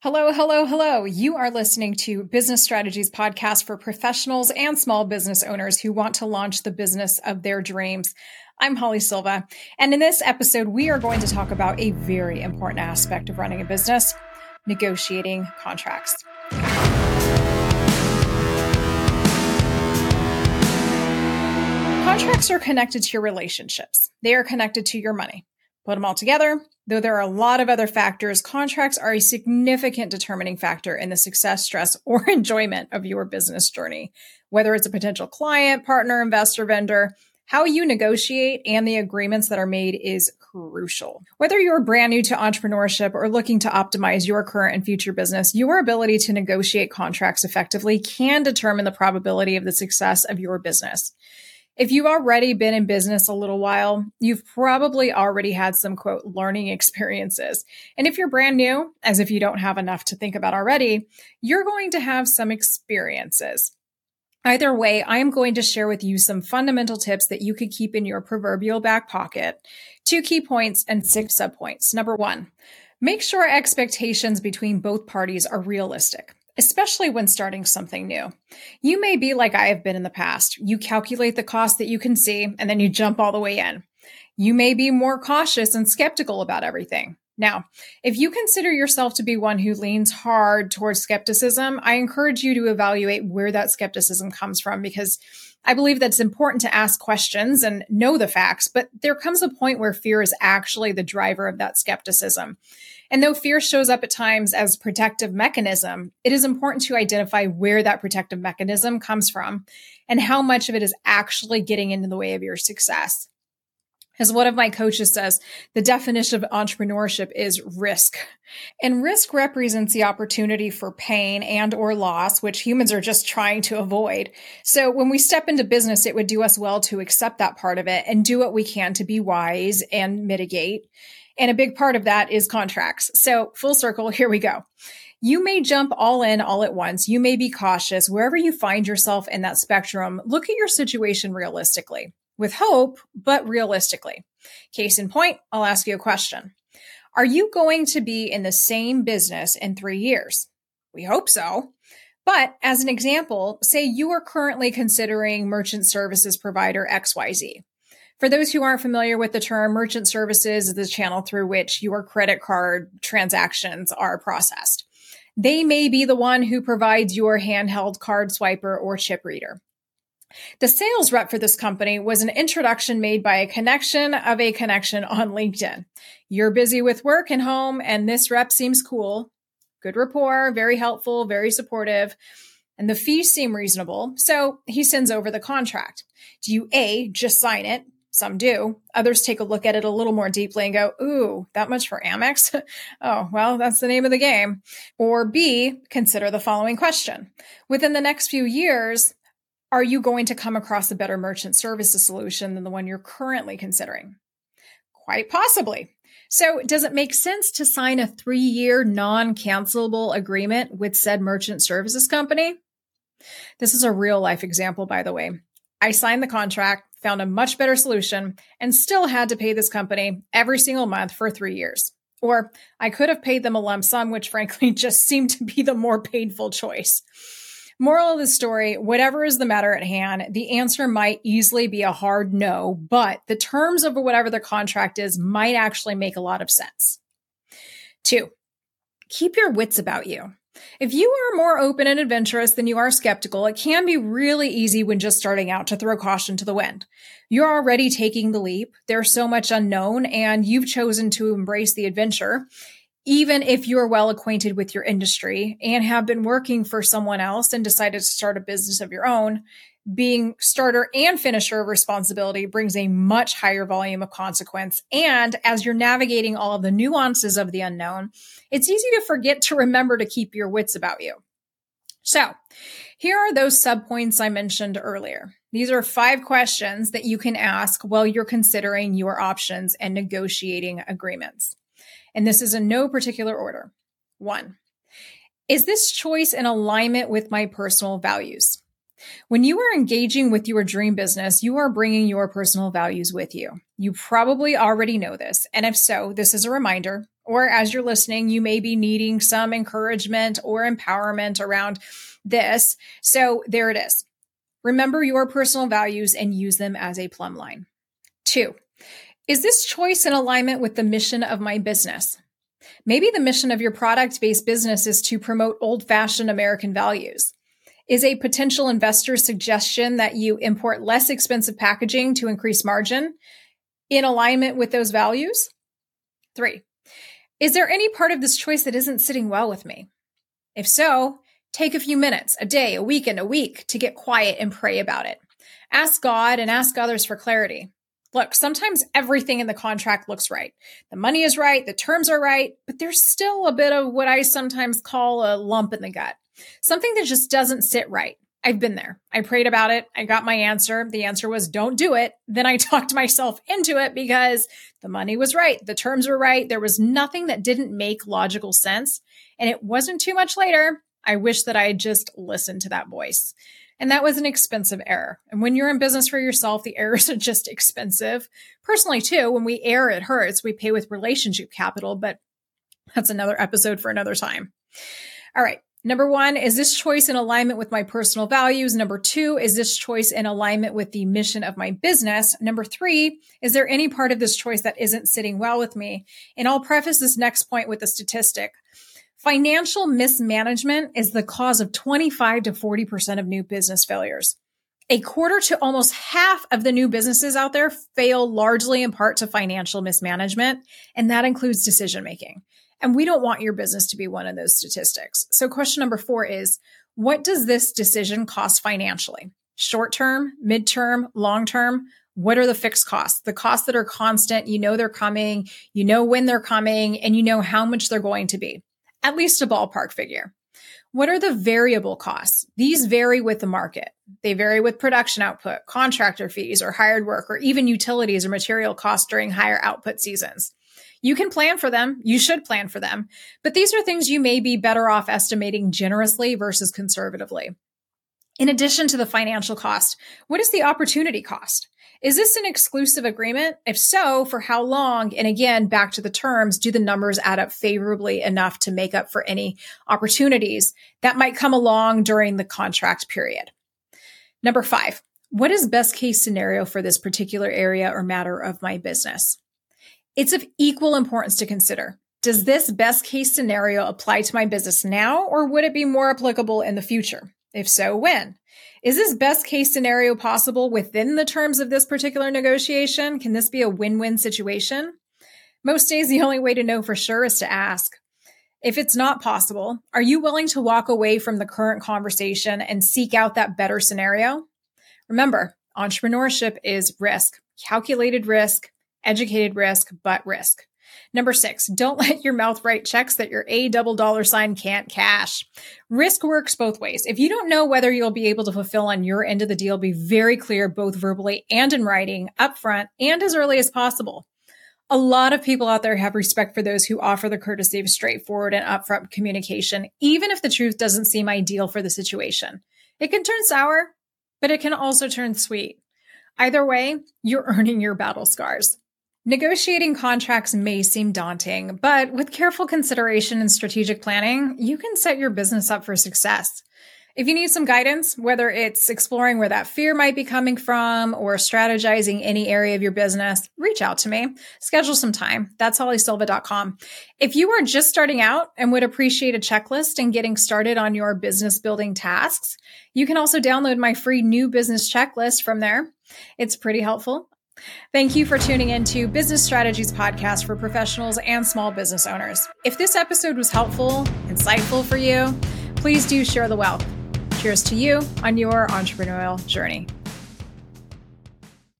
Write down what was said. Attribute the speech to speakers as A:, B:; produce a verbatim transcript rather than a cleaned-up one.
A: Hello, hello, hello. You are listening to Business Strategies Podcast for professionals and small business owners who want to launch the business of their dreams. I'm Holly Silva, and in this episode, we are going to talk about a very important aspect of running a business, negotiating contracts. Contracts are connected to your relationships. They are connected to your money. Put them all together, though there are a lot of other factors, contracts are a significant determining factor in the success, stress, or enjoyment of your business journey. Whether it's a potential client, partner, investor, vendor, how you negotiate and the agreements that are made is crucial. Whether you're brand new to entrepreneurship or looking to optimize your current and future business, your ability to negotiate contracts effectively can determine the probability of the success of your business. If you've already been in business a little while, you've probably already had some, quote, learning experiences. And if you're brand new, as if you don't have enough to think about already, you're going to have some experiences. Either way, I am going to share with you some fundamental tips that you could keep in your proverbial back pocket, two key points and six subpoints. Number one, make sure expectations between both parties are realistic, especially when starting something new. You may be like I have been in the past. You calculate the cost that you can see, and then you jump all the way in. You may be more cautious and skeptical about everything. Now, if you consider yourself to be one who leans hard towards skepticism, I encourage you to evaluate where that skepticism comes from, because I believe that it's important to ask questions and know the facts, but there comes a point where fear is actually the driver of that skepticism. And though fear shows up at times as a protective mechanism, it is important to identify where that protective mechanism comes from and how much of it is actually getting in the way of your success. As one of my coaches says, the definition of entrepreneurship is risk. And risk represents the opportunity for pain and or loss, which humans are just trying to avoid. So when we step into business, it would do us well to accept that part of it and do what we can to be wise and mitigate. And a big part of that is contracts. So full circle, here we go. You may jump all in all at once. You may be cautious. Wherever you find yourself in that spectrum, look at your situation realistically. With hope, but realistically. Case in point, I'll ask you a question. Are you going to be in the same business in three years? We hope so. But as an example, say you are currently considering merchant services provider X Y Z. For those who aren't familiar with the term, merchant services is the channel through which your credit card transactions are processed. They may be the one who provides your handheld card swiper or chip reader. The sales rep for this company was an introduction made by a connection of a connection on LinkedIn. You're busy with work and home, and this rep seems cool. Good rapport, very helpful, very supportive, and the fees seem reasonable. So he sends over the contract. Do you A, just sign it? Some do. Others take a look at it a little more deeply and go, ooh, that much for Amex? Oh, well, that's the name of the game. Or B, consider the following question. Within the next few years, are you going to come across a better merchant services solution than the one you're currently considering? Quite possibly. So does it make sense to sign a three-year non-cancelable agreement with said merchant services company? This is a real-life example, by the way. I signed the contract, found a much better solution, and still had to pay this company every single month for three years. Or I could have paid them a lump sum, which frankly just seemed to be the more painful choice. Moral of the story, whatever is the matter at hand, the answer might easily be a hard no, but the terms of whatever the contract is might actually make a lot of sense. Two, keep your wits about you. If you are more open and adventurous than you are skeptical, it can be really easy when just starting out to throw caution to the wind. You're already taking the leap. There's so much unknown, and you've chosen to embrace the adventure. Even if you're well acquainted with your industry and have been working for someone else and decided to start a business of your own, being starter and finisher of responsibility brings a much higher volume of consequence. And as you're navigating all of the nuances of the unknown, it's easy to forget to remember to keep your wits about you. So here are those subpoints I mentioned earlier. These are five questions that you can ask while you're considering your options and negotiating agreements. And this is in no particular order. One, is this choice in alignment with my personal values? When you are engaging with your dream business, you are bringing your personal values with you. You probably already know this. And if so, this is a reminder, Or as you're listening, you may be needing some encouragement or empowerment around this. So there it is. Remember your personal values and use them as a plumb line. Two, is this choice in alignment with the mission of my business? Maybe the mission of your product-based business is to promote old-fashioned American values. Is a potential investor's suggestion that you import less expensive packaging to increase margin in alignment with those values? Three, is there any part of this choice that isn't sitting well with me? If so, take a few minutes, a day, a weekend, a week to get quiet and pray about it. Ask God and ask others for clarity. Look, sometimes everything in the contract looks right. The money is right, the terms are right, but there's still a bit of what I sometimes call a lump in the gut. Something that just doesn't sit right. I've been there. I prayed about it. I got my answer. The answer was don't do it. Then I talked myself into it because the money was right. The terms were right. There was nothing that didn't make logical sense. And it wasn't too much later. I wish that I had just listened to that voice. And that was an expensive error. And when you're in business for yourself, the errors are just expensive. Personally, too, when we err, it hurts. We pay with relationship capital, but that's another episode for another time. All right. Number one, is this choice in alignment with my personal values? Number two, is this choice in alignment with the mission of my business? Number three, is there any part of this choice that isn't sitting well with me? And I'll preface this next point with a statistic. Financial mismanagement is the cause of twenty-five to forty percent of new business failures. A quarter to almost half of the new businesses out there fail largely in part to financial mismanagement, and that includes decision making. And we don't want your business to be one of those statistics. So question number four is, what does this decision cost financially? Short term, midterm, long term? What are the fixed costs? The costs that are constant, you know they're coming, you know when they're coming, and you know how much they're going to be. At least a ballpark figure. What are the variable costs? These vary with the market. They vary with production output, contractor fees, or hired work, or even utilities or material costs during higher output seasons. You can plan for them. You should plan for them. But these are things you may be better off estimating generously versus conservatively. In addition to the financial cost, what is the opportunity cost? Is this an exclusive agreement? If so, for how long? And again, back to the terms, do the numbers add up favorably enough to make up for any opportunities that might come along during the contract period? Number five, what is best case scenario for this particular area or matter of my business? It's of equal importance to consider. Does this best case scenario apply to my business now, or would it be more applicable in the future? If so, when? Is this best case scenario possible within the terms of this particular negotiation? Can this be a win-win situation? Most days, the only way to know for sure is to ask. If it's not possible, are you willing to walk away from the current conversation and seek out that better scenario? Remember, entrepreneurship is risk, calculated risk, educated risk, but risk. Number six, don't let your mouth write checks that your A double dollar sign can't cash. Risk works both ways. If you don't know whether you'll be able to fulfill on your end of the deal, be very clear, both verbally and in writing, upfront, and as early as possible. A lot of people out there have respect for those who offer the courtesy of straightforward and upfront communication, even if the truth doesn't seem ideal for the situation. It can turn sour, but it can also turn sweet. Either way, you're earning your battle scars. Negotiating contracts may seem daunting, but with careful consideration and strategic planning, you can set your business up for success. If you need some guidance, whether it's exploring where that fear might be coming from or strategizing any area of your business, reach out to me. Schedule some time. That's holly silva dot com. If you are just starting out and would appreciate a checklist and getting started on your business building tasks, you can also download my free new business checklist from there. It's pretty helpful. Thank you for tuning in to Business Strategies Podcast for professionals and small business owners. If this episode was helpful, insightful for you, please do share the wealth. Cheers to you on your entrepreneurial journey.